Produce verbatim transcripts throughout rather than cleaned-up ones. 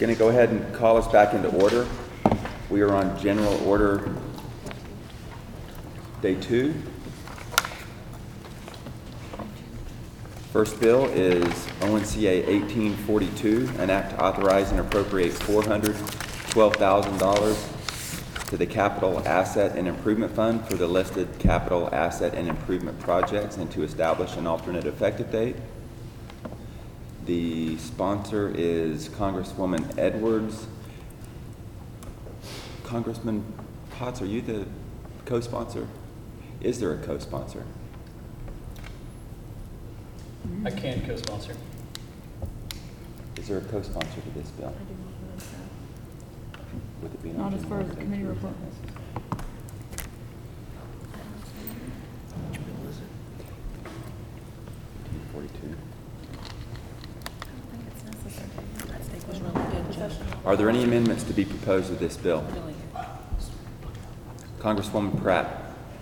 Going to go ahead and call us back into order. We are on general order day two. First bill is O N C A eighteen forty-two, an act to authorize and appropriate four hundred twelve thousand dollars to the Capital Asset and Improvement Fund for the listed capital asset and improvement projects and to establish an alternate effective date. The sponsor is Congresswoman Edwards. Congressman Potts, are you the co-sponsor? Is there a co-sponsor? I can co-sponsor. Is there a co-sponsor to this bill? I do not know that. Would it be Not as far as the committee report. forty-two. I think it's necessary. That steak was really good, Josh. Are there any amendments to be proposed with this bill? Really good. Congresswoman Pratt.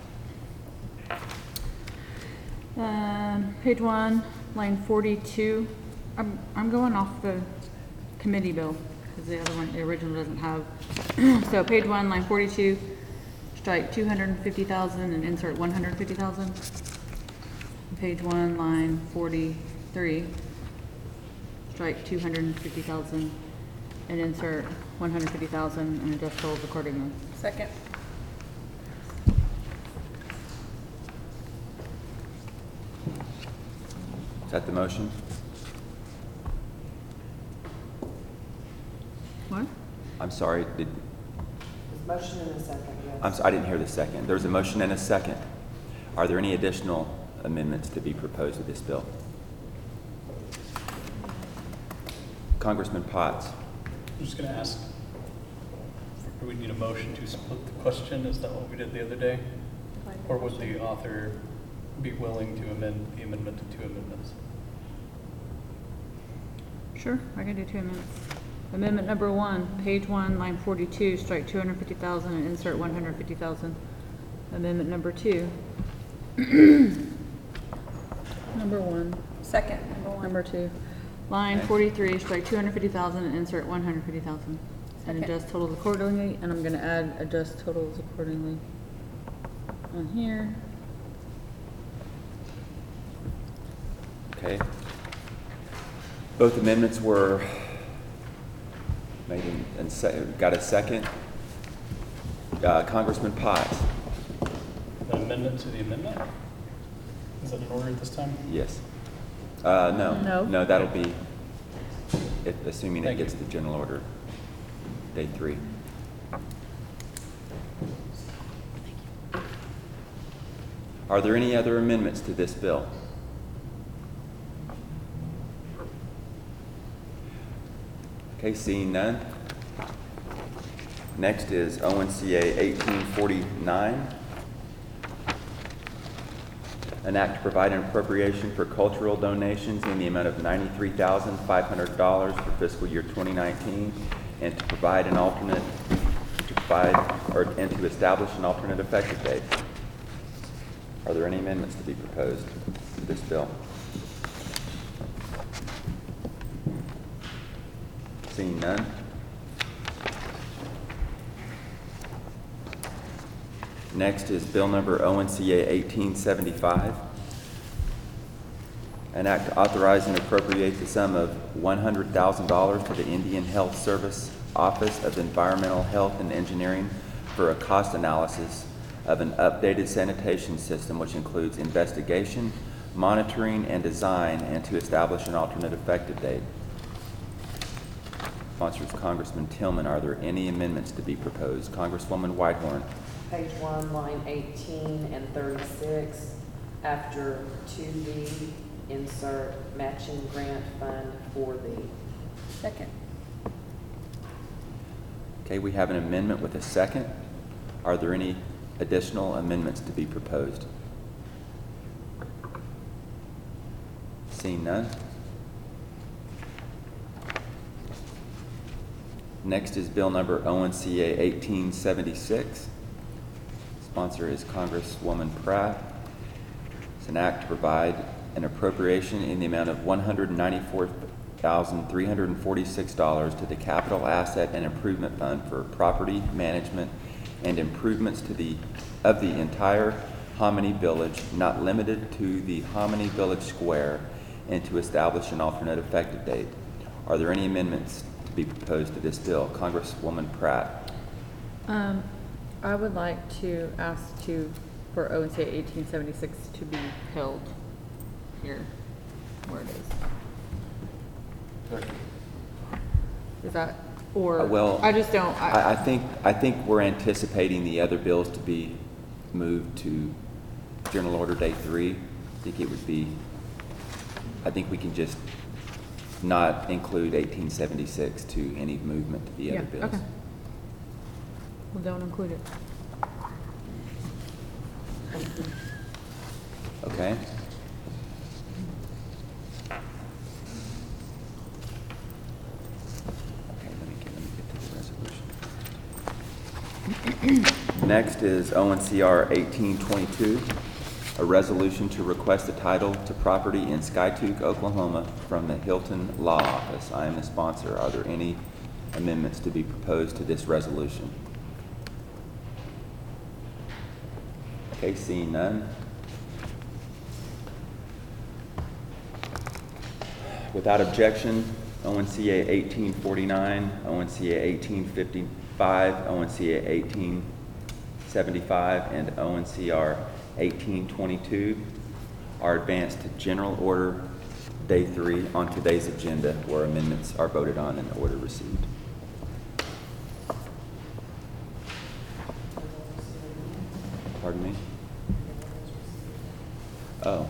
Um, page one, line forty-two. I'm, I'm going off the committee bill because the other one, the original doesn't have. So page one, line forty-two, strike two hundred fifty thousand and insert one hundred fifty thousand. Page one, line forty-three, strike two hundred fifty thousand and insert one hundred fifty thousand and adjust totals accordingly. Second. Is that the motion? What? I'm sorry, did, There's motion in a second, yes. I'm, so- I didn't hear the second. There's a motion and a second. Are there any additional amendments to be proposed with this bill? Congressman Potts. I'm just going to ask, do we need a motion to split the question? Is that what we did the other day? Or would the author be willing to amend the amendment to two amendments? Sure, I can do two amendments. Amendment number one, page one, line forty-two, strike two hundred fifty thousand and insert one hundred fifty thousand. Amendment number two. Number one, Second, number one. number two. Line Okay. forty-three, strike two hundred fifty thousand and insert one hundred fifty thousand. And Second. adjust totals accordingly, and I'm gonna add adjust totals accordingly on here. Okay. Both amendments were made in- and se- got a second. Uh, Congressman Potts. The amendment to the amendment? Is that in order at this time? Yes. Uh, no. No. No, that'll be, if, assuming it Thank gets you. to general order, day three. Are there any other amendments to this bill? Okay, seeing none. Next is O N C A eighteen forty-nine. An act to provide an appropriation for cultural donations in the amount of ninety-three thousand five hundred dollars for fiscal year twenty nineteen, and to provide an alternate, to provide, or, and to establish an alternate effective date. Are there any amendments to be proposed to this bill? Seeing none. Next is bill number O N C A eighteen seventy-five. An act to authorize and appropriate the sum of one hundred thousand dollars to the Indian Health Service Office of Environmental Health and Engineering for a cost analysis of an updated sanitation system which includes investigation, monitoring, and design, and to establish an alternate effective date. Sponsors Congressman Tillman. Are there any amendments to be proposed? Congresswoman Whitehorn. Page one, line eighteen and thirty-six, after two B, insert matching grant fund for the. Second. Okay, we have an amendment with a second. Are there any additional amendments to be proposed? Seeing none. Next is bill number O N C A eighteen seventy-six. Sponsor is Congresswoman Pratt. It's an act to provide an appropriation in the amount of one hundred ninety-four thousand three hundred and forty-six dollars to the Capital Asset and Improvement Fund for property management and improvements to the, of the entire Hominy Village, not limited to the Hominy Village Square, and to establish an alternate effective date. Are there any amendments to be proposed to this bill? Congresswoman Pratt. Um, I would like to ask to, for O N C A eighteen seventy-six to be held here, where it is. Is that, or, Uh, well, I just don't, I, I I, think, I think we're anticipating the other bills to be moved to General Order Day three. I think it would be, I think we can just not include eighteen seventy-six to any movement to the yeah, other bills. okay. Well, don't include it. Okay? Okay, let me get, let me get to the resolution. Next is O N C R eighteen twenty-two, a resolution to request a title to property in Skytook, Oklahoma from the Hilton Law Office. I am the sponsor. Are there any amendments to be proposed to this resolution? Okay, seeing none. Without objection, O N C A eighteen forty-nine, O N C A eighteen fifty-five, O N C A eighteen seventy-five, and O N C R eighteen twenty-two are advanced to General Order Day three on today's agenda, where amendments are voted on and the order received. Pardon me? Oh.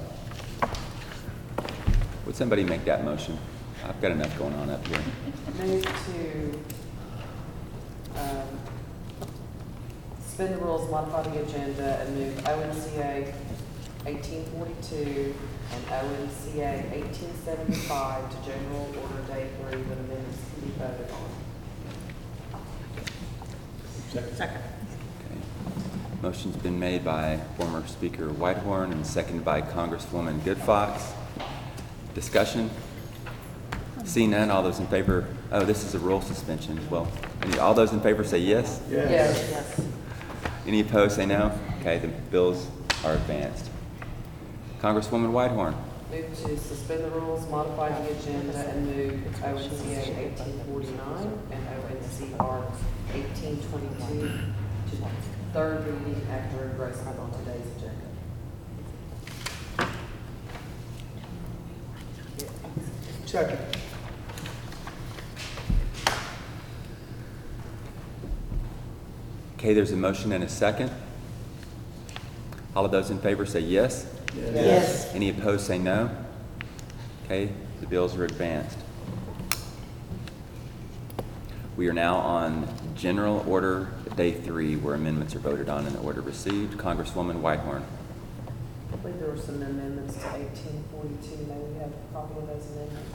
Would somebody make that motion? I've got enough going on up here. Move to, um, suspend the rules, modify the agenda, and move O N C A eighteen forty-two and O N C A eighteen seventy-five to General Order Day three with amendments to be voted on. Second. Okay. Motion's been made by former Speaker Whitehorn and seconded by Congresswoman Goodfox. Discussion? Seeing none, all those in favor, oh, this is a rule suspension. Well, any- all those in favor say yes? Yes. Yes. Any opposed say no? Okay, the bills are advanced. Congresswoman Whitehorn. Move to suspend the rules, modify the agenda, and move O N C A eighteen forty-nine and O N C R eighteen twenty-two to third reading after engrossment on today's agenda. Second. Okay, there's a motion and a second. All of those in favor say yes. Yes. Any opposed say no. Okay, the bills are advanced. We are now on General Order Day three, where amendments are voted on and the order received. Congresswoman Whitehorn. I believe there were some amendments to eighteen forty-two. May we have a copy of those amendments?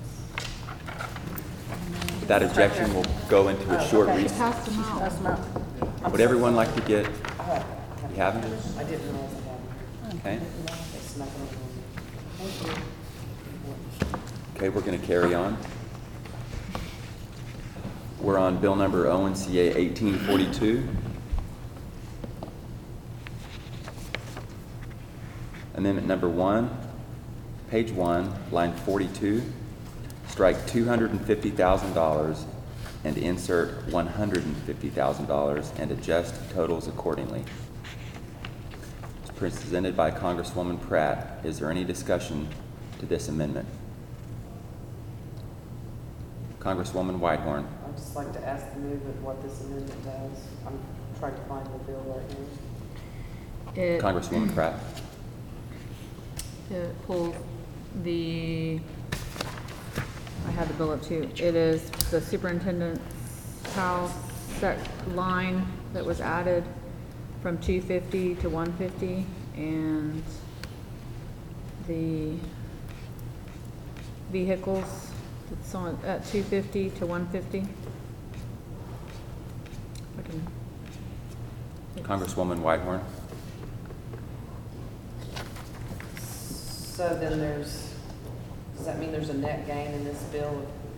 Without objection, we'll go into a short recess. Pass them out. Pass them out. Would everyone like to get, I have. you have them? I didn't realize I had them. Okay. They snuck it over on me. Thank you. Okay, we're going to carry on. We're on bill number O N C A eighteen forty-two. Amendment number one, page one, line forty-two, strike two hundred fifty thousand dollars and insert one hundred fifty thousand dollars and adjust totals accordingly. It's presented by Congresswoman Pratt. Is there any discussion to this amendment? Congresswoman Whitehorn. I'd just like to ask the movement what this amendment does. I'm trying to find the bill right now. It, Congresswoman Pratt. it pulls the, I had the bill up too. It is the superintendent's house set line that was added from two fifty to one fifty, and the vehicles, it's on at two fifty to one fifty. I can. Congresswoman Whitehorn. So then there's, does that mean there's a net gain in this bill of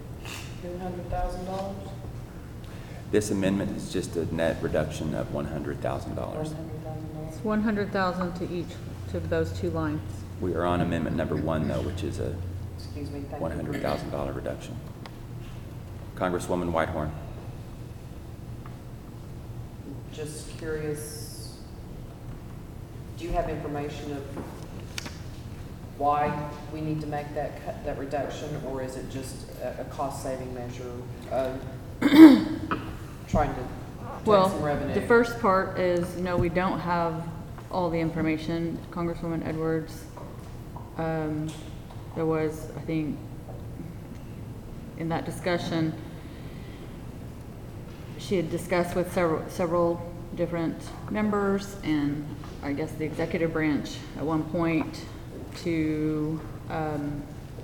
two hundred thousand dollars? This amendment is just a net reduction of one hundred thousand One dollars. hundred thousand dollars? It's one hundred thousand to each, to those two lines. We are on amendment number one, though, which is a Excuse me, thank you. one hundred thousand dollars reduction. Congresswoman Whitehorn. Just curious, do you have information of why we need to make that cut, that reduction, or is it just a, a cost-saving measure of trying to Well, take some revenue? the first part is, no, we don't have all the information. Congresswoman Edwards, um, there was, I think, in that discussion, she had discussed with several, several different members and I guess the executive branch at one point to, um,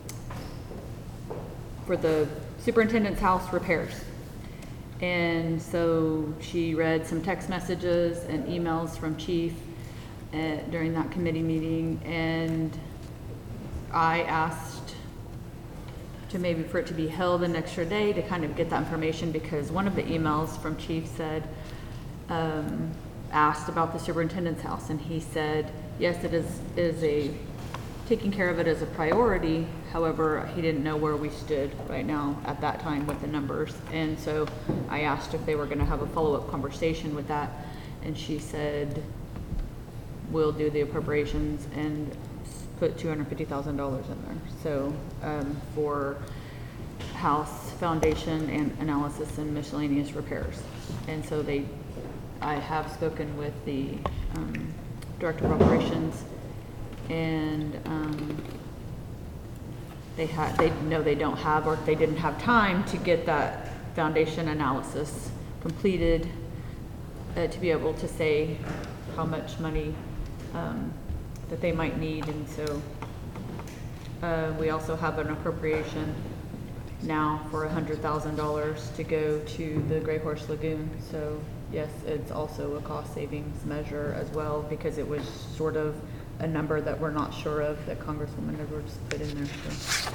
for the superintendent's house repairs. And so she read some text messages and emails from Chief uh, during that committee meeting, and I asked to maybe for it to be held an extra day to kind of get that information, because one of the emails from Chief said, um, asked about the superintendent's house, and he said, yes, it is, is a, taking care of it as a priority. However, he didn't know where we stood right now at that time with the numbers. And so I asked if they were gonna have a follow-up conversation with that. And she said, we'll do the appropriations and put two hundred fifty thousand dollars in there. So, um, for house foundation and analysis and miscellaneous repairs. And so they, I have spoken with the, um, Director of Operations, and, um, they had, they know they don't have, or they didn't have time to get that foundation analysis completed, uh, to be able to say how much money, um, that they might need. And so, uh, we also have an appropriation now for a hundred thousand dollars to go to the Gray Horse Lagoon. So yes, it's also a cost savings measure as well, because it was sort of a number that we're not sure of that Congresswoman Edwards put in there. So.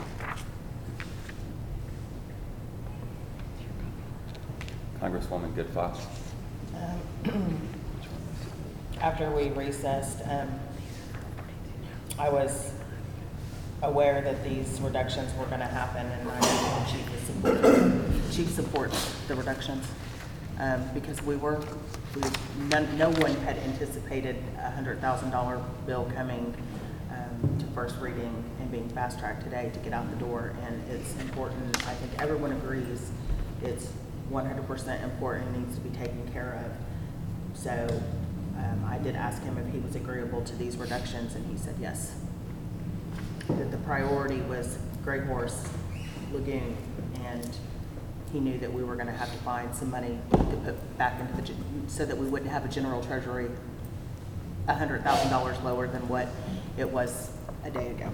Congresswoman Good Fox. Um, After we recessed, um, I was aware that these reductions were going to happen, and I know the chief, is support, chief supports the reductions, um, because we were, we, none, no one had anticipated a hundred thousand dollar bill coming um, to first reading and being fast tracked today to get out the door. And it's important. I think everyone agrees it's one hundred percent important and needs to be taken care of. So um, I did ask him if he was agreeable to these reductions, and he said yes. That the priority was Gray Horse Lagoon, and he knew that we were going to have to find some money to put back into the, gen- so that we wouldn't have a general treasury one hundred thousand dollars lower than what it was a day ago.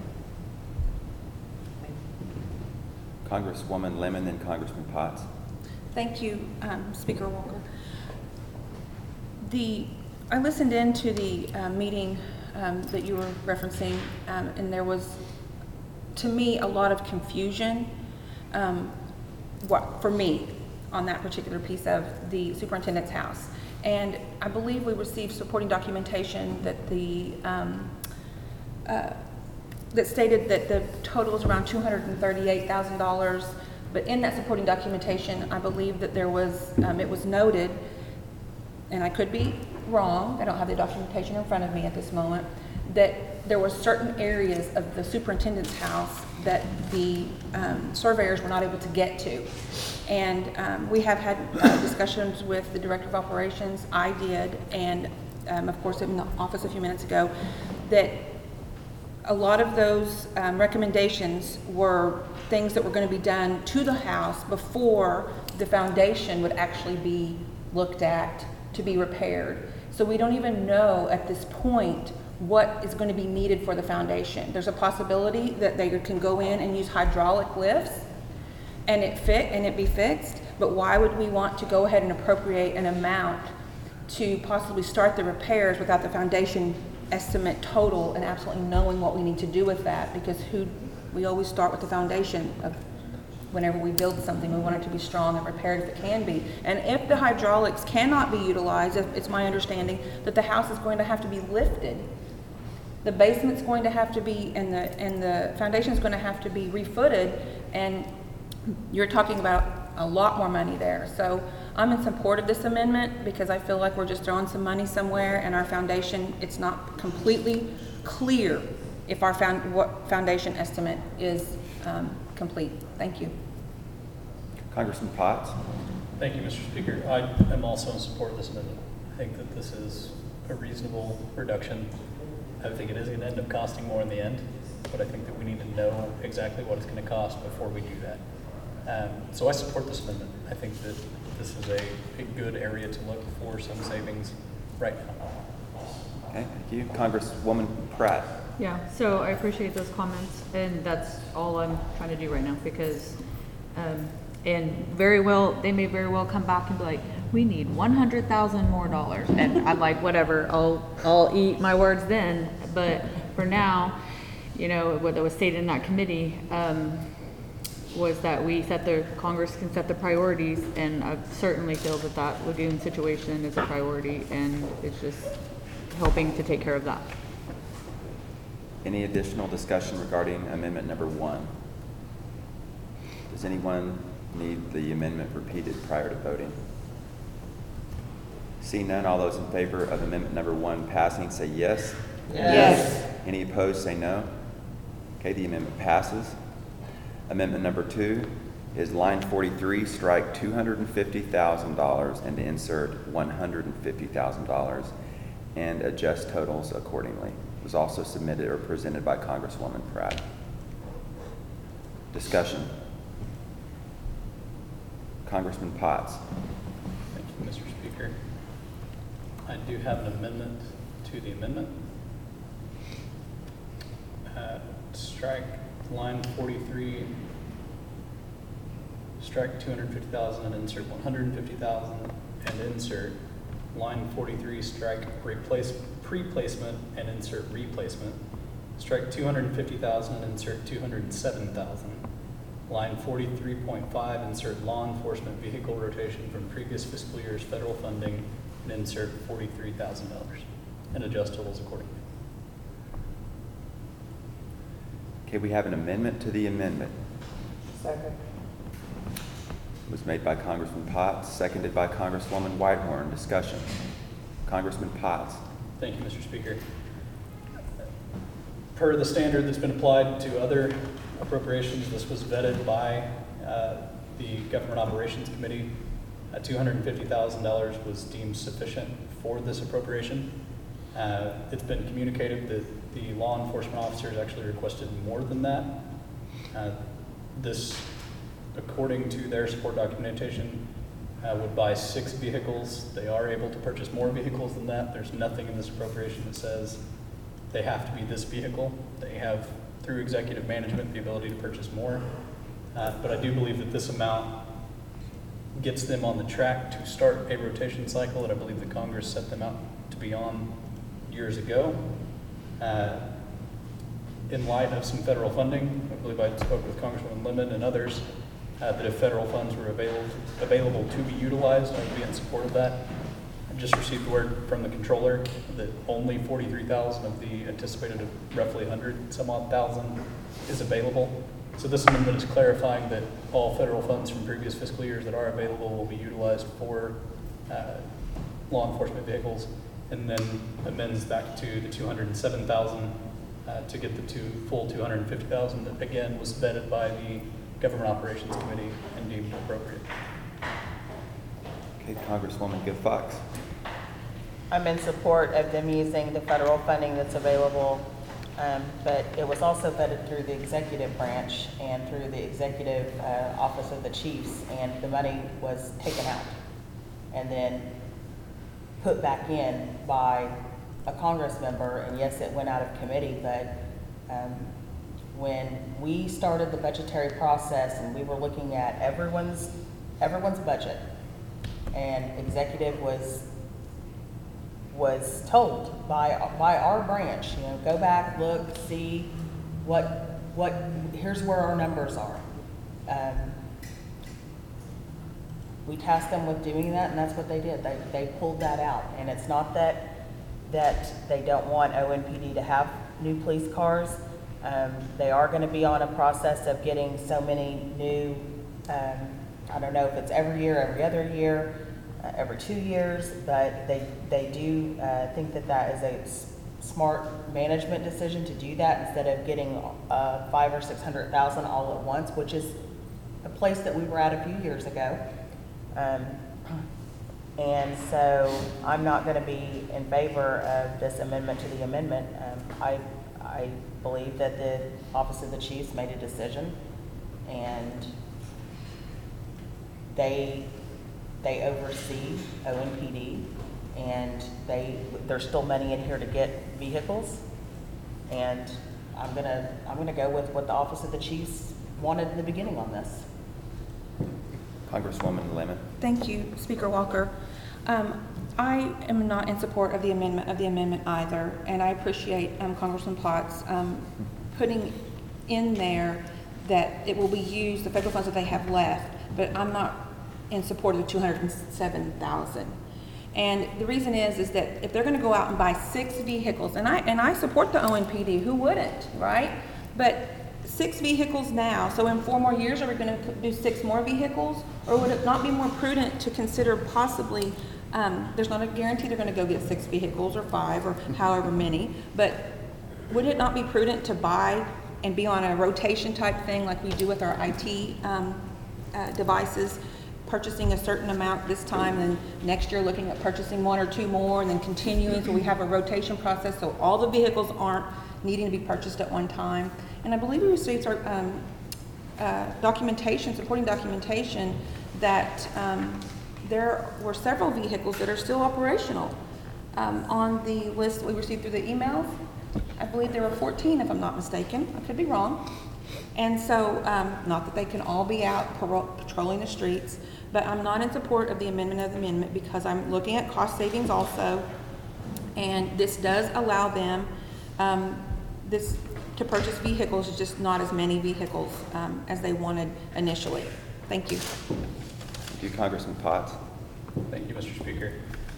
Congresswoman Lemon and Congressman Potts. Thank you, um, Speaker Walker. The, I listened into the uh, meeting um, that you were referencing, um, and there was, to me, a lot of confusion um, what, for me on that particular piece of the superintendent's house. And I believe we received supporting documentation that the um, uh, that stated that the total is around two hundred thirty-eight thousand dollars. But in that supporting documentation, I believe that there was, um, it was noted, and I could be wrong, I don't have the documentation in front of me at this moment, that there were certain areas of the superintendent's house that the um, surveyors were not able to get to. And um, we have had uh, discussions with the Director of Operations, I did, and um, of course in the office a few minutes ago, that a lot of those um, recommendations were things that were going to be done to the house before the foundation would actually be looked at to be repaired. So we don't even know at this point what is going to be needed for the foundation. There's a possibility that they can go in and use hydraulic lifts and it fit and it be fixed, but why would we want to go ahead and appropriate an amount to possibly start the repairs without the foundation estimate total and absolutely knowing what we need to do with that? Because who, we always start with the foundation of whenever we build something, we want it to be strong and repaired if it can be. And if the hydraulics cannot be utilized, if- it's my understanding that the house is going to have to be lifted. The basement's going to have to be, and the, and the foundation's going to have to be refooted, and you're talking about a lot more money there. So I'm in support of this amendment because I feel like we're just throwing some money somewhere, and our foundation, it's not completely clear if our found, what foundation estimate is um, complete. Thank you. Congressman Potts? Thank you, Mister Speaker. I am also in support of this amendment. I think that this is a reasonable reduction. I think it is going to end up costing more in the end, but I think that we need to know exactly what it's going to cost before we do that. Um, so I support this amendment. I think that this is a, a good area to look for some savings right now. Okay, thank you. Congresswoman Pratt? Yeah, so I appreciate those comments, and that's all I'm trying to do right now, because, um, and very well, they may very well come back and be like, we need one hundred thousand more dollars, and I'm like, whatever, I'll, I'll eat my words then, but for now, you know, what was stated in that committee, um, was that we set the, Congress can set the priorities, and I certainly feel that that lagoon situation is a priority, and it's just helping to take care of that. Any additional discussion regarding amendment number one? Does anyone need the amendment repeated prior to voting? Seeing none, all those in favor of amendment number one passing say yes. Yes. Any opposed say no. Okay, the amendment passes. Amendment number two is line forty-three, strike two hundred fifty thousand dollars and insert one hundred fifty thousand dollars and adjust totals accordingly. It was also submitted or presented by Congresswoman Pratt. Discussion. Congressman Potts. Thank you, Mister Speaker. I do have an amendment to the amendment. Uh, strike line forty-three, strike two hundred fifty thousand and insert one hundred fifty thousand and insert line forty-three, strike replace pre-placement and insert replacement. Strike two hundred fifty thousand and insert two hundred seven thousand. Line forty-three point five, insert law enforcement vehicle rotation from previous fiscal year's federal funding and insert forty-three thousand dollars and adjust totals accordingly. Okay, we have an amendment to the amendment. Second. It was made by Congressman Potts, seconded by Congresswoman Whitehorn. Discussion. Congressman Potts. Thank you, Mister Speaker. Per the standard that's been applied to other appropriations, this was vetted by uh, the Government Operations Committee. Uh, two hundred fifty thousand dollars was deemed sufficient for this appropriation. Uh, it's been communicated that the law enforcement officers actually requested more than that. Uh, this, according to their support documentation, uh, would buy six vehicles. They are able to purchase more vehicles than that. There's nothing in this appropriation that says they have to be this vehicle. They have, through executive management, the ability to purchase more. Uh, but I do believe that this amount gets them on the track to start a rotation cycle that I believe the Congress set them out to be on years ago. Uh, in light of some federal funding, I believe I spoke with Congresswoman Lemon and others, uh, that if federal funds were available, available to be utilized, I would be in support of that. I just received word from the controller that only forty-three thousand of the anticipated of roughly one hundred some odd thousand is available. So this amendment is clarifying that all federal funds from previous fiscal years that are available will be utilized for uh, law enforcement vehicles, and then amends back to the two hundred seven thousand uh, to get the two, full two hundred fifty thousand that again was vetted by the Government Operations Committee and deemed appropriate. Okay, Congresswoman Gibb Fox. I'm in support of them using the federal funding that's available, um, but it was also vetted through the executive branch and through the executive uh, office of the chiefs, and the money was taken out and then put back in by a Congress member. And yes, it went out of committee, but um, when we started the budgetary process and we were looking at everyone's everyone's budget, and executive was was told by by our branch, you know, go back, look, see what what here's where our numbers are. Um, we tasked them with doing that, and that's what they did. They, they pulled that out. And it's not that, that they don't want O N P D to have new police cars. Um, they are gonna be on a process of getting so many new, um, I don't know if it's every year, every other year, uh, every two years, but they, they do, uh, think that that is a s- smart management decision to do that instead of getting, uh, five or six hundred thousand all at once, which is a place that we were at a few years ago. Um, and so I'm not gonna be in favor of this amendment to the amendment. Um, I, I believe that the Office of the Chiefs made a decision, and they, they oversee O N P D, and they, there's still money in here to get vehicles. And I'm gonna, I'm gonna go with what the Office of the Chiefs wanted in the beginning on this. Congresswoman Lemon. Thank you, Speaker Walker. Um, I am not in support of the amendment of the amendment either, and I appreciate um, Congressman Potts um, putting in there that it will be used, the federal funds that they have left, but I'm not in support of the two hundred seven thousand. And the reason is, is that if they're going to go out and buy six vehicles, and I and I support the O N P D, who wouldn't, right? But six vehicles now, so in four more years, are we going to do six more vehicles? Or would it not be more prudent to consider possibly, um, there's not a guarantee they're going to go get six vehicles or five or however many, but would it not be prudent to buy and be on a rotation type thing like we do with our I T um, uh, devices, purchasing a certain amount this time, and next year looking at purchasing one or two more, and then continuing so we have a rotation process so all the vehicles aren't needing to be purchased at one time. And I believe we received our um, uh, documentation, supporting documentation, that um, there were several vehicles that are still operational. Um, on the list we received through the emails, I believe there were fourteen, if I'm not mistaken. I could be wrong. And so, um, not that they can all be out paro- patrolling the streets, but I'm not in support of the amendment of the amendment because I'm looking at cost savings also. And this does allow them um, this to purchase vehicles, just not as many vehicles um, as they wanted initially. Thank you. Thank you, Congressman Potts. Thank you, Mister Speaker.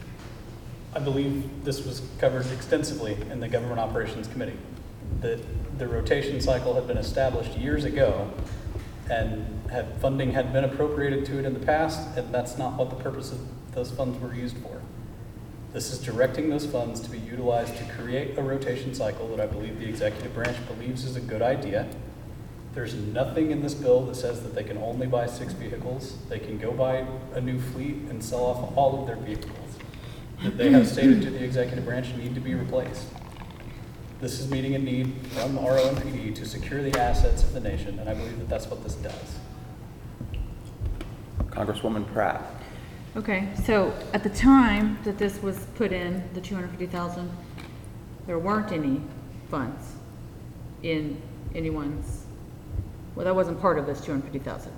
I believe this was covered extensively in the Government Operations Committee. The, the rotation cycle had been established years ago, and had funding had been appropriated to it in the past, and that's not what the purpose of those funds were used for. This is directing those funds to be utilized to create a rotation cycle that I believe the executive branch believes is a good idea. There's nothing in this bill that says that they can only buy six vehicles. They can go buy a new fleet and sell off all of their vehicles that they have stated to the executive branch need to be replaced. This is meeting a need from our O N P D to secure the assets of the nation, and I believe that that's what this does. Congresswoman Pratt. Okay, so at the time that this was put in, the two hundred fifty thousand, there weren't any funds in anyone's, well, that wasn't part of this two hundred fifty thousand.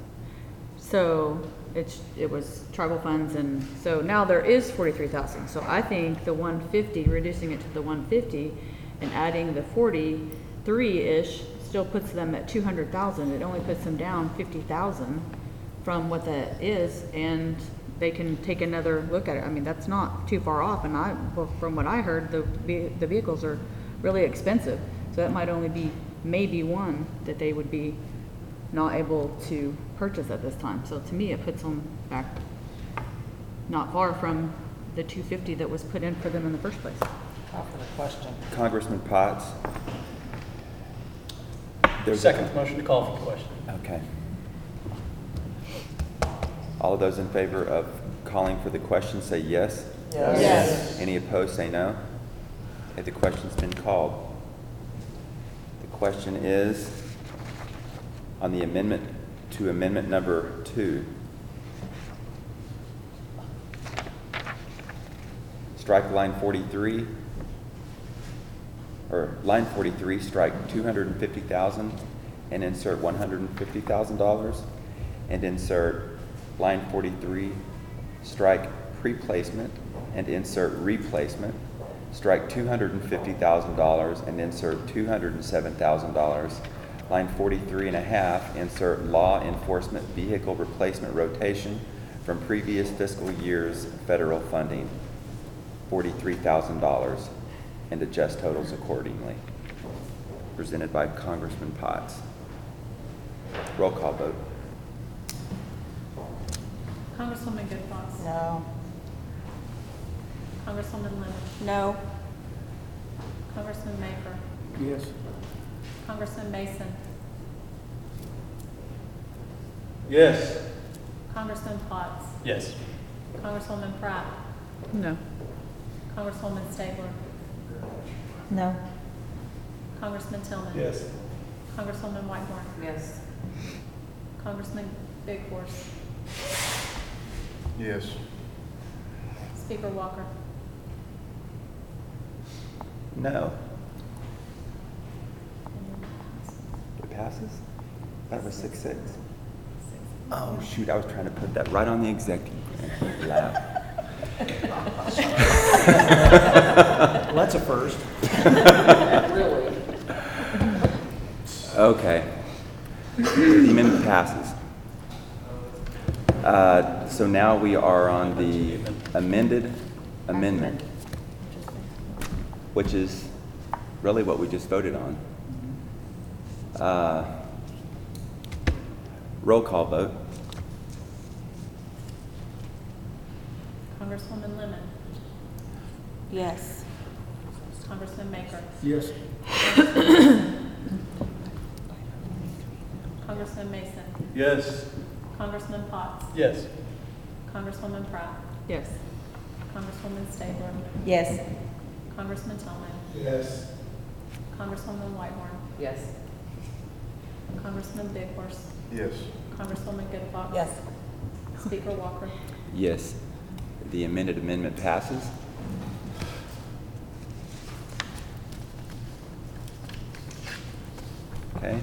So it's, it was tribal funds, and so now there is forty-three thousand. So I think the one fifty, reducing it to the one fifty and adding the forty-three-ish still puts them at two hundred thousand. It only puts them down fifty thousand from what that is, and they can take another look at it. I mean, that's not too far off, and I, well, from what I heard, the the vehicles are really expensive, so that might only be maybe one that they would be not able to purchase at this time. So to me, it puts them back not far from the two fifty that was put in for them in the first place. Call for the question. Congressman Potts. There's a- Second motion to call for the question. Okay. All of those in favor of calling for the question say yes. Yes. Yes. Any opposed say no. Okay, the question's been called. The question is on the amendment to amendment number two. Strike line forty-three, or line forty-three, strike two hundred fifty thousand dollars and insert one hundred fifty thousand dollars, and insert line forty-three, strike pre-placement and insert replacement, strike two hundred fifty thousand dollars and insert two hundred seven thousand dollars. Line forty-three and a half, insert law enforcement vehicle replacement rotation from previous fiscal year's federal funding, forty-three thousand dollars, and adjust totals accordingly. Presented by Congressman Potts. Roll call vote. Congresswoman Good Fox. No. Congresswoman Lemon. No. Congressman Maker. Yes. Congressman Mason. Yes. Congressman Potts. Yes. Congresswoman Pratt. No. Congresswoman Stabler. No. Congressman Tillman. Yes. Congresswoman Whitehorn. Yes. Congressman Big Horse. Yes. Speaker Walker. No. It passes? That was six six. Oh, shoot, I was trying to put that right on the executive. Laugh. Well, that's a first. Really? Okay. The amendment passes. Uh, So now we are on the amended amendment, which is really what we just voted on. Uh, Roll call vote. Congresswoman Lemon. Yes. Congressman Maker. Yes. Congressman Mason. Yes. Congressman Potts. Yes. Congresswoman Pratt. Yes. Congresswoman Stabler. Yes. Congressman Tillman. Yes. Congresswoman Whitehorn. Yes. Congressman Big Horse. Yes. Congresswoman Good Fox. Yes. Speaker Walker. Yes. The amended amendment passes. Okay.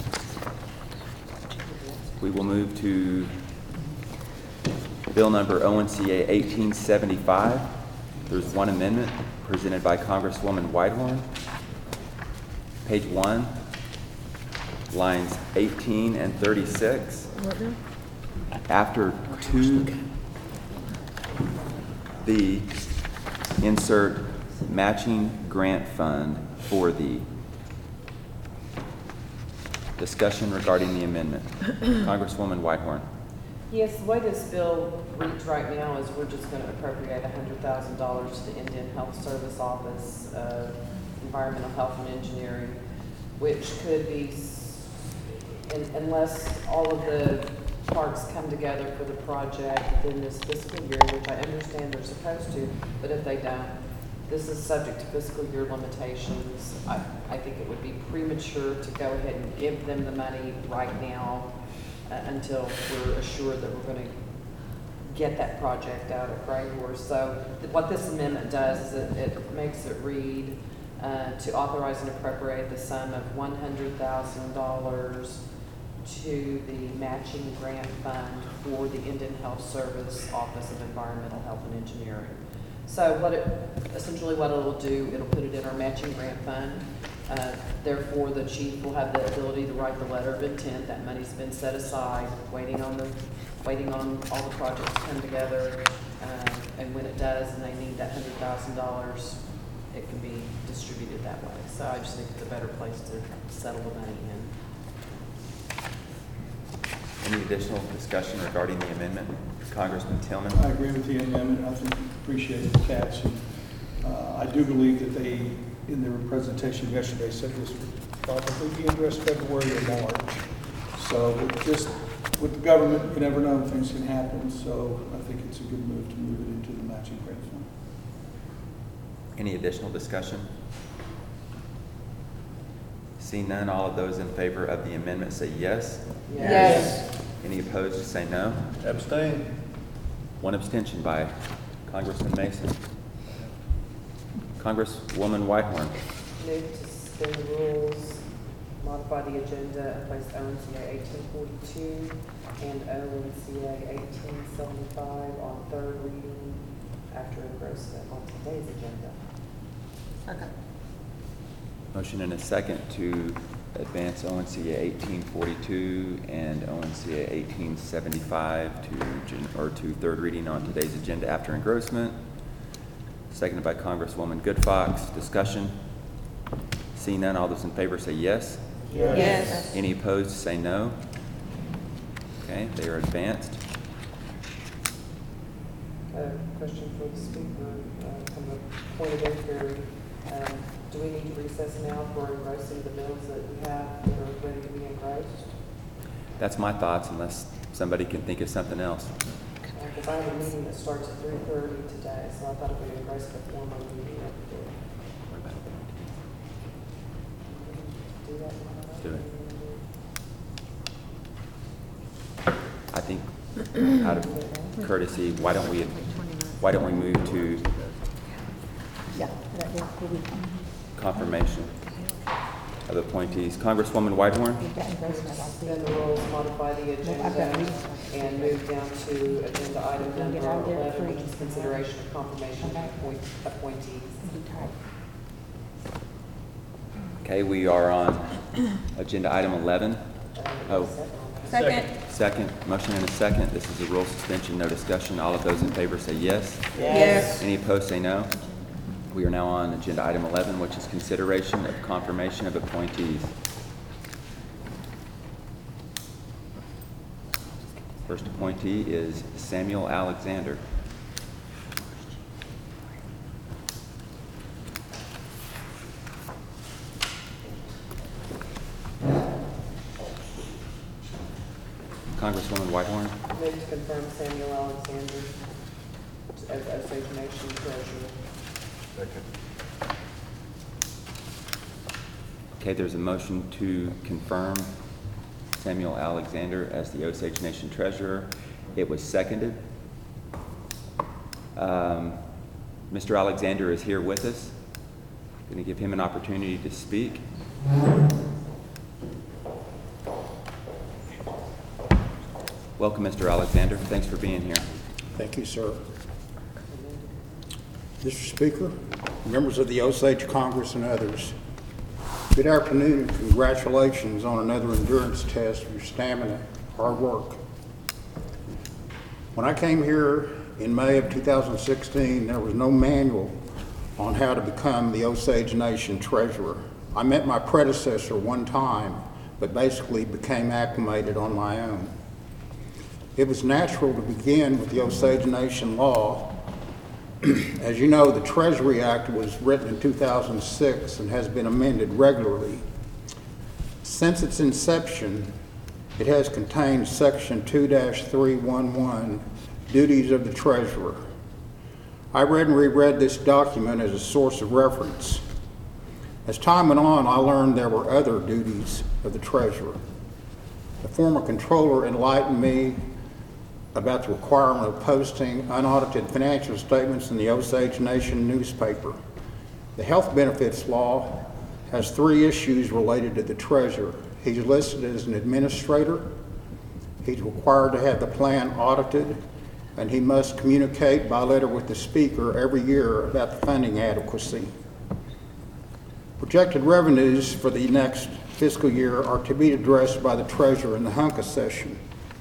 We will move to bill number O N C A eighteen seventy-five. There's one amendment presented by Congresswoman Whitehorn. Page one, lines eighteen and thirty-six. After two, the insert matching grant fund for the discussion regarding the amendment. Congresswoman Whitehorn. Yes, the way this bill reads right now is we're just gonna appropriate hundred thousand dollars to the Indian Health Service Office of Environmental Health and Engineering, which could be, s- un- unless all of the parts come together for the project within this fiscal year, which I understand they're supposed to, but if they don't, this is subject to fiscal year limitations. I, I think it would be premature to go ahead and give them the money right now uh, until we're assured that we're gonna get that project out at Gray Horse. So th- what this amendment does is it, it makes it read uh, to authorize and appropriate the sum of one hundred thousand dollars to the matching grant fund for the Indian Health Service Office of Environmental Health and Engineering. So what it, essentially what it'll do, it'll put it in our matching grant fund. Uh, Therefore, the chief will have the ability to write the letter of intent. That money's been set aside, waiting on the, waiting on all the projects to come together. Uh, And when it does, and they need that hundred thousand dollars, it can be distributed that way. So I just think it's a better place to settle the money in. Any additional discussion regarding the amendment? Congressman Tillman? I agree with the amendment. I think appreciate the catch. And, uh, I do believe that they, in their presentation yesterday, said this would probably be addressed February or March. So but just with the government, you never know, things can happen. So I think it's a good move to move it into the matching grant fund. Any additional discussion? Seeing none, all of those in favor of the amendment say yes. Yes. Any opposed, say no. Abstain. One abstention by Congressman Mason. Congresswoman Whitehorn. Move to suspend the rules, modify the agenda, and place O N C A eighteen forty-two and O N C A eighteen seventy-five on third reading after engrossment on today's agenda. Second. Motion and a second to advance O N C A eighteen forty-two and O N C A eighteen seventy-five to, gen- or to third reading on today's agenda after engrossment. Seconded by Congresswoman Goodfox. Discussion. Seeing none, all those in favor say yes. Yes. Any opposed, say no. Okay, they are advanced. A question for the speaker, uh, from the point of inquiry. Um, do we need to recess now for engrossing the bills that we have that are ready to be engrossed? That's my thoughts, unless somebody can think of something else. Because I have a meeting that starts at three thirty today, so I thought if we engrossed before my meeting, I could do that. Do it. I think out of courtesy, why don't we, why don't we move to confirmation of appointees? Congresswoman Whitehorn? Suspend the rules, modify the agenda, and move down to agenda item number eleven, which is consideration of confirmation of appoint- appointees. Okay, we are on agenda item eleven. Oh, Second. second, motion and a second. This is a rule suspension, no discussion. All of those in favor say yes. Yes. Any opposed say no. We are now on agenda item eleven, which is consideration of confirmation of appointees. First appointee is Samuel Alexander. Congresswoman Whitehorn? Move to confirm Samuel Alexander as Osage Nation Treasurer. Okay, there's a motion to confirm Samuel Alexander as the Osage Nation Treasurer. It was seconded. Um, Mister Alexander is here with us. Going to give him an opportunity to speak. Welcome, Mister Alexander. Thanks for being here. Thank you, sir. Mister Speaker, members of the Osage Congress and others, good afternoon and congratulations on another endurance test of your stamina, hard work. When I came here in May of two thousand sixteen, there was no manual on how to become the Osage Nation Treasurer. I met my predecessor one time, but basically became acclimated on my own. It was natural to begin with the Osage Nation law. As you know, the Treasury Act was written in two thousand six and has been amended regularly. Since its inception, it has contained Section two dash three eleven, Duties of the Treasurer. I read and reread this document as a source of reference. As time went on, I learned there were other duties of the Treasurer. The former controller enlightened me about the requirement of posting unaudited financial statements in the Osage Nation newspaper. The health benefits law has three issues related to the treasurer. He's listed as an administrator, he's required to have the plan audited, and he must communicate by letter with the speaker every year about the funding adequacy. Projected revenues for the next fiscal year are to be addressed by the treasurer in the H U N C A session.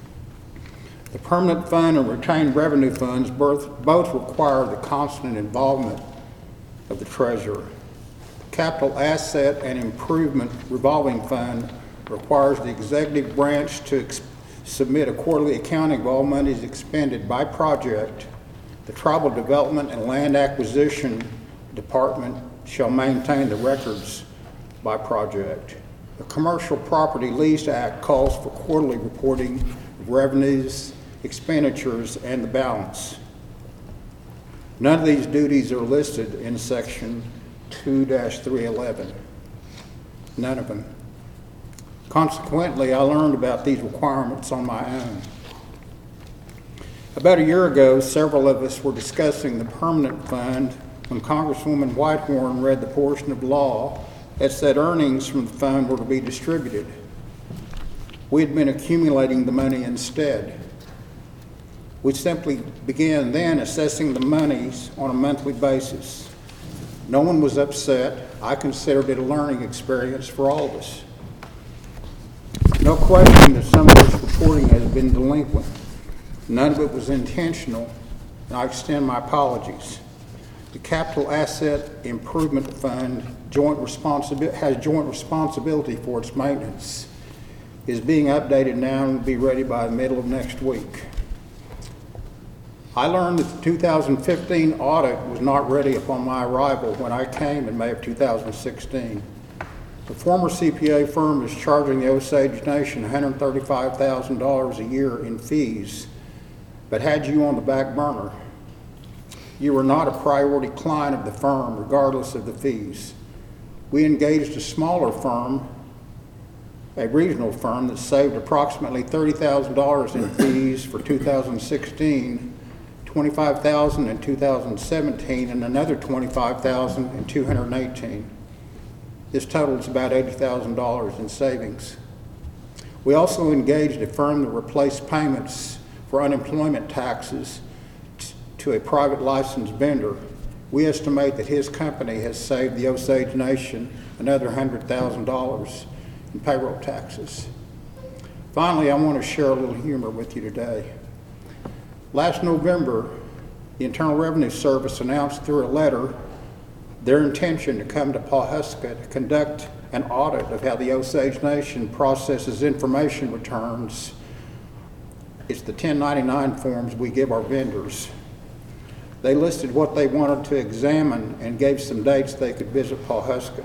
The permanent fund and retained revenue funds both, both require the constant involvement of the treasurer. The capital asset and improvement revolving fund requires the executive branch to ex submit a quarterly accounting of all monies expended by project. The tribal development and land acquisition department shall maintain the records by project. The Commercial Property Lease Act calls for quarterly reporting of revenues, expenditures, and the balance. None of these duties are listed in Section two dash three eleven. None of them. Consequently, I learned about these requirements on my own. About a year ago, several of us were discussing the permanent fund when Congresswoman Whitehorn read the portion of law that said earnings from the fund were to be distributed. We had been accumulating the money instead. We simply began then assessing the monies on a monthly basis. No one was upset. I considered it a learning experience for all of us. question that some of this reporting has been delinquent. None of it was intentional, and I extend my apologies. The Capital Asset Improvement Fund joint responsibility has joint responsibility for its maintenance. Is being updated now and will be ready by the middle of next week. I learned that the two thousand fifteen audit was not ready upon my arrival when I came in May of two thousand sixteen. The former C P A firm is charging the Osage Nation one hundred thirty-five thousand dollars a year in fees, but had you on the back burner. You were not a priority client of the firm regardless of the fees. We engaged a smaller firm, a regional firm that saved approximately thirty thousand dollars in fees for two thousand sixteen, twenty-five thousand dollars in two thousand seventeen, and another twenty-five thousand dollars in two thousand eighteen. This totals about eighty thousand dollars in savings. We also engaged a firm that replaced payments for unemployment taxes t- to a private licensed vendor. We estimate that his company has saved the Osage Nation another one hundred thousand dollars in payroll taxes. Finally, I want to share a little humor with you today. Last November, the Internal Revenue Service announced through a letter their intention to come to Pawhuska to conduct an audit of how the Osage Nation processes information returns. It's the ten ninety-nine forms we give our vendors. They listed what they wanted to examine and gave some dates they could visit Pawhuska.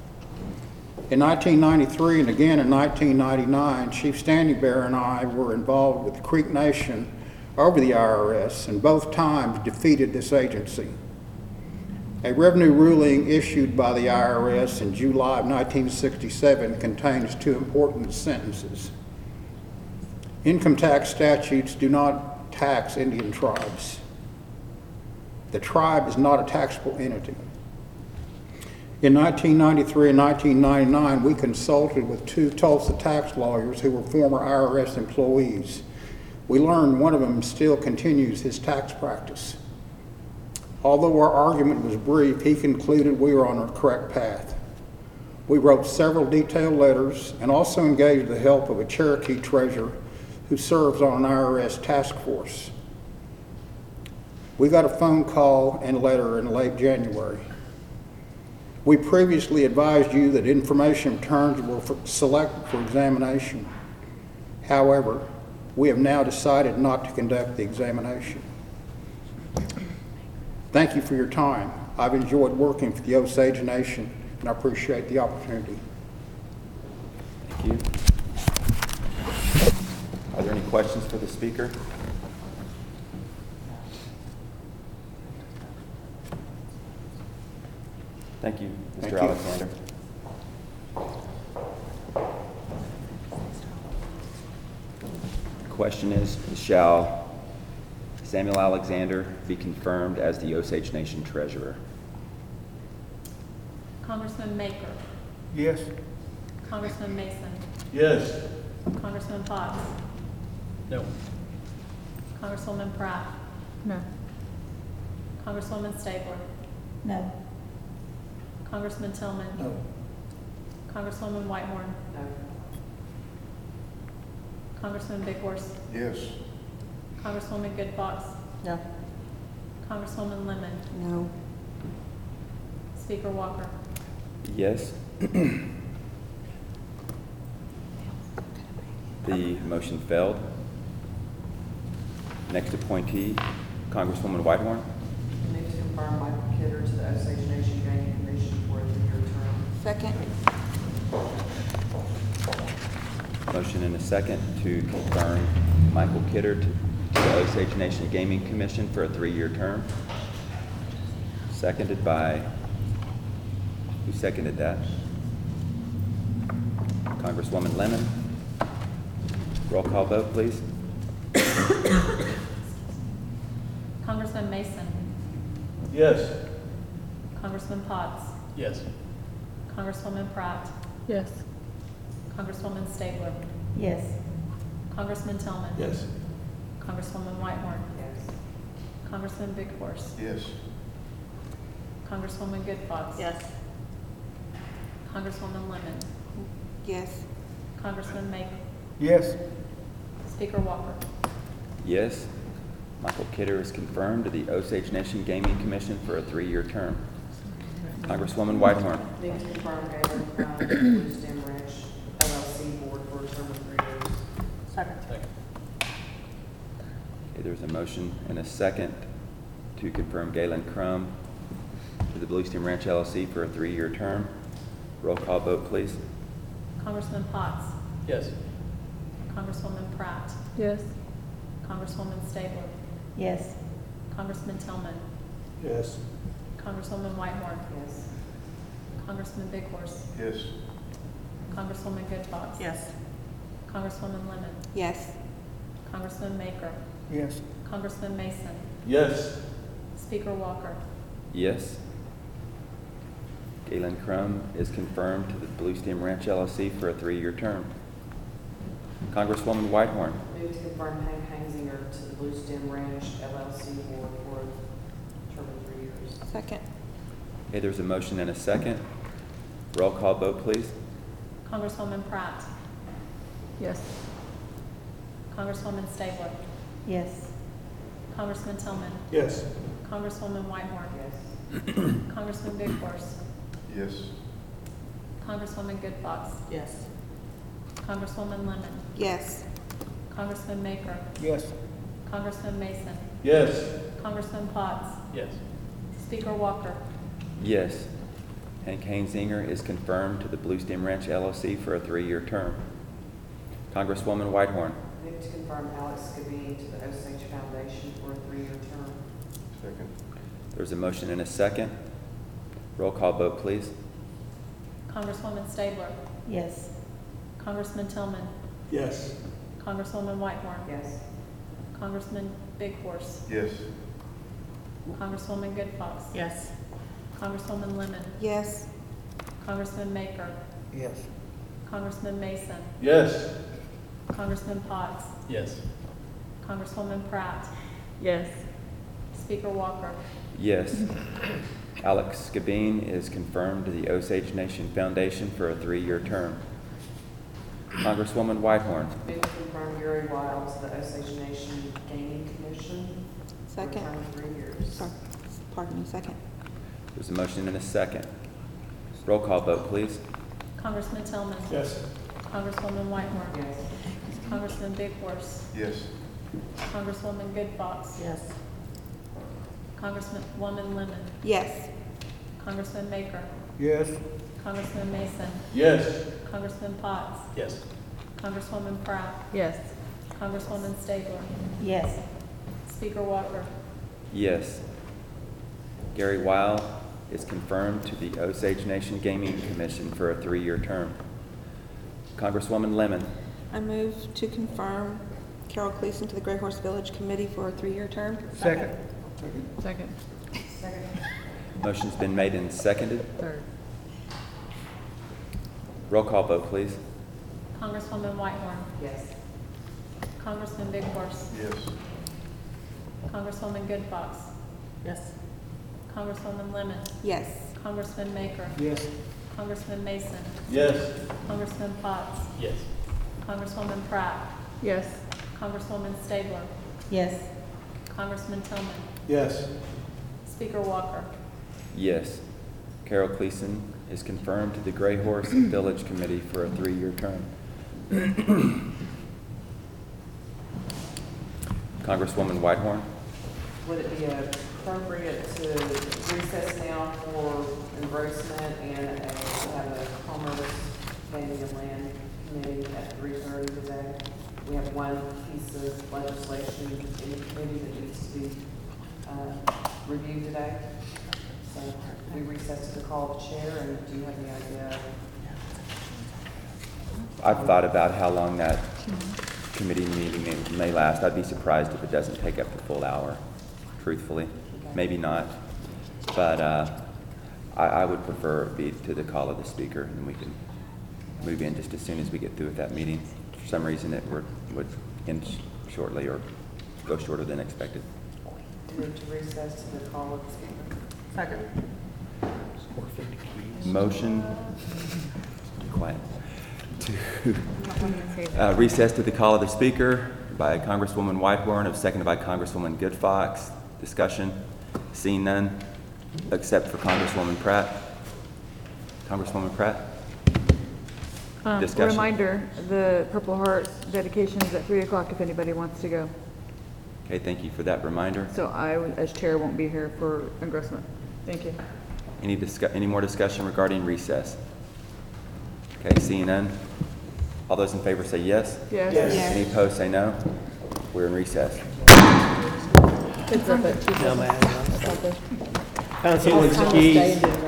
In nineteen ninety-three and again in nineteen ninety-nine, Chief Standing Bear and I were involved with the Creek Nation over the I R S, and both times defeated this agency. A revenue ruling issued by the I R S in July of nineteen sixty-seven contains two important sentences. Income tax statutes do not tax Indian tribes. The tribe is not a taxable entity. In nineteen ninety-three and nineteen ninety-nine, we consulted with two Tulsa tax lawyers who were former I R S employees. We learned one of them still continues his tax practice. Although our argument was brief, he concluded we were on a correct path. We wrote several detailed letters and also engaged the help of a Cherokee treasurer who serves on an I R S task force. We got a phone call and letter in late January. We previously advised you that information returns were for, selected for examination. However, we have now decided not to conduct the examination. Thank you for your time. I've enjoyed working for the Osage Nation, and I appreciate the opportunity. Thank you. Are there any questions for the speaker? Thank you, Thank Mister you. Alexander. The question is, shall Samuel Alexander be confirmed as the Osage Nation Treasurer? Congressman Maker, Yes. Congressman Mason, Yes. Congressman Potts, No. Congresswoman Pratt, No. Congresswoman Stabler, No. Congressman Tillman, No. Congresswoman Whitehorn, No. Congressman Big Horse, Yes. Congresswoman Good Fox, No. Congresswoman Lemon, No. Speaker Walker. Yes. The motion failed. Next appointee, Congresswoman Whitehorn. Move to confirm Michael Kidder to the Osage Nation Gaming Commission for a three-year term. Second? Motion and a second to confirm Michael Kidder to to the Osage Nation Gaming Commission for a three-year term. Seconded by, who seconded that? Congresswoman Lemon. Roll call vote, please. Congressman Mason, Yes. Congressman Potts, Yes. Congresswoman Pratt, Yes. Congresswoman Stabler, Yes. Congressman Tillman, Yes. Congresswoman Whitehorn, Yes. Congressman Big Horse, Yes. Congresswoman Good Fox. Yes. Congresswoman Lemon, Yes. Congressman Ma- Yes. Speaker Walker. Yes. Michael Kidder is confirmed to the Osage Nation Gaming Commission for a three-year term. Congresswoman Whitehorn. Move to confirm Galen Crumb to the Blue Stem Ranch L L C Board for a term of three years. Second. Second. Okay, there's a motion and a second to confirm Galen Crum to the Blue Stem Ranch L L C for a three-year term. Roll call vote, please. Congressman Potts. Yes. Congresswoman Pratt. Yes. Congresswoman Stabler. Yes. Congressman Tillman. Yes. Congresswoman Whitehorn. Yes. Congressman Big Horse. Yes. Congresswoman Good Fox. Yes. Congresswoman Lemon. Yes. Congressman Maker. Yes. Congressman Mason. Yes. Speaker Walker. Yes. Galen Crum is confirmed to the Blue Stem Ranch L L C for a three-year term. Congresswoman Whitehorn. Move to confirm Hank Heinzinger to the Blue Stem Ranch L L C Board for a term of three years. Second. Okay, there's a motion and a second. Roll call vote, please. Congresswoman Pratt. Yes. Congresswoman Stabler. Yes. Congressman Tillman. Yes. Congresswoman Whitehorn. Yes. Congressman Big Horse. Yes. Congresswoman Good Fox. Yes. Congresswoman Lemon. Yes. Congressman Maker. Yes. Congressman Mason. Yes. Congressman Potts. Yes. Speaker Walker. Yes. Hank Heinzinger is confirmed to the Blue Stem Ranch L L C for a three-year term. Congresswoman Whitehorn. Move to confirm Alex Scabee to the Osage Foundation for a three-year term. Second. There's a motion and a second. Roll call vote, please. Congresswoman Stabler. Yes. Congressman Tillman. Yes. Congresswoman Whitehorn. Yes. Congressman Big Horse. Yes. Congresswoman Good Fox. Yes. Congresswoman Lemon. Yes. Congressman Maker. Yes. Congressman Mason. Yes. Congressman Potts. Yes. Congresswoman Pratt. Yes. Speaker Walker. Yes. Alex Scabeen is confirmed to the Osage Nation Foundation for a three-year term. Congresswoman Whitehorn. Move to confirm Gary Wild to the Osage Nation Gaming Commission for a Second. term of three years. Sorry. Pardon me, second. There's a motion and a second. Roll call vote, please. Congressman Tillman. Yes. Congresswoman Whitehorn. Yes. Congressman Big Horse. Yes. Congresswoman Good Fox. Yes. Congressman Woman Lemon. Yes. Congressman Maker. Yes. Congressman Mason. Yes. Congressman Potts. Yes. Congresswoman Pratt. Yes. Congresswoman Stabler. Yes. Speaker Walker. Yes. Gary Weil is confirmed to the Osage Nation Gaming Commission for a three-year term. Congresswoman Lemon. I move to confirm Carol Cleason to the Gray Horse Village Committee for a three-year term. Second. Second. Second. Motion's been made and seconded. Third. Roll call vote, please. Congresswoman Whitehorn. Yes. Congressman Big Horse. Yes. Congresswoman Good Fox. Yes. Congresswoman Lemon. Yes. Congressman Maker. Yes. Congressman Mason. Yes. Congressman Potts. Yes. Congresswoman Pratt. Yes. Congresswoman Stabler. Yes. Congressman Tillman. Yes. Speaker Walker. Yes. Carol Cleason is confirmed to the Gray Horse Village Committee for a three-year term. Congresswoman Whitehorn. Would it be appropriate to recess now for engrossment and a, have a commerce, gaming and land committee at three thirty today? We have one piece of legislation in the committee that needs to be, uh, reviewed today. So we recess to the call of the chair, and do you have any idea? I've thought about how long that committee meeting may, may last. I'd be surprised if it doesn't take up the full hour, truthfully. Maybe not. But uh, I, I would prefer it be to the call of the speaker, and we can move in just as soon as we get through with that meeting. For some reason, it would, would end shortly or go shorter than expected. Move to recess to the call of the speaker. Second. Motion, quiet, to uh, recess to the call of the speaker by Congresswoman Whitehorn, seconded by Congresswoman Good Fox. Discussion? Seeing none, except for Congresswoman Pratt. Congresswoman Pratt? Um, Discussion. Reminder, the Purple Heart dedication is at three o'clock if anybody wants to go. Okay, thank you for that reminder. So I, as chair, won't be here for engrossment. Thank you. Any discuss, any more discussion regarding recess? Okay, seeing none. All those in favor say yes. Yes. Any opposed say no. We're in recess. It's up at two. Councilwoman Ski,